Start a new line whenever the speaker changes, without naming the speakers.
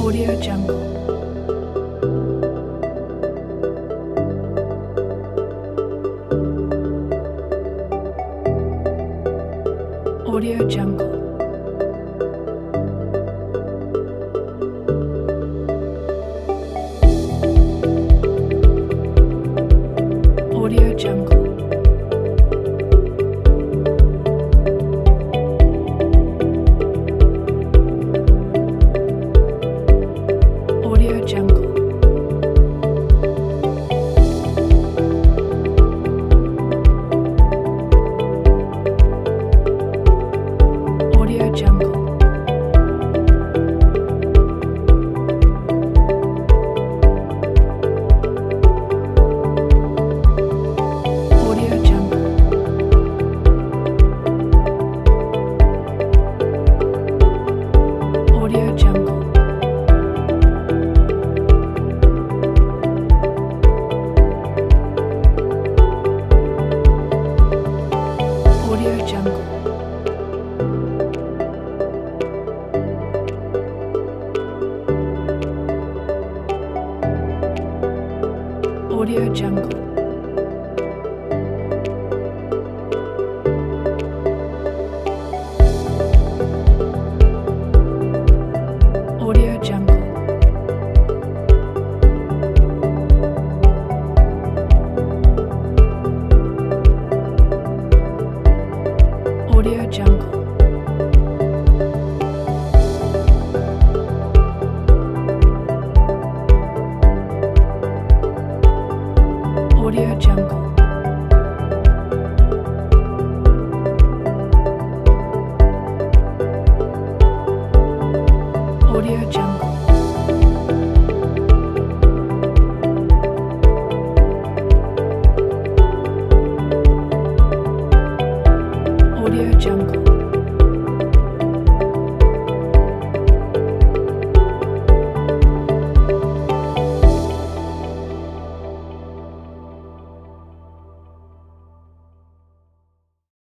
Audio Jungle. Audio Jungle. Audio Jungle. Audio Jungle. Audio Jungle. Audio Jungle. Audio Jungle. Audio Jungle. Audio Jungle. Audio Jungle. Audio Jungle. Audio Jungle. Audio Jungle.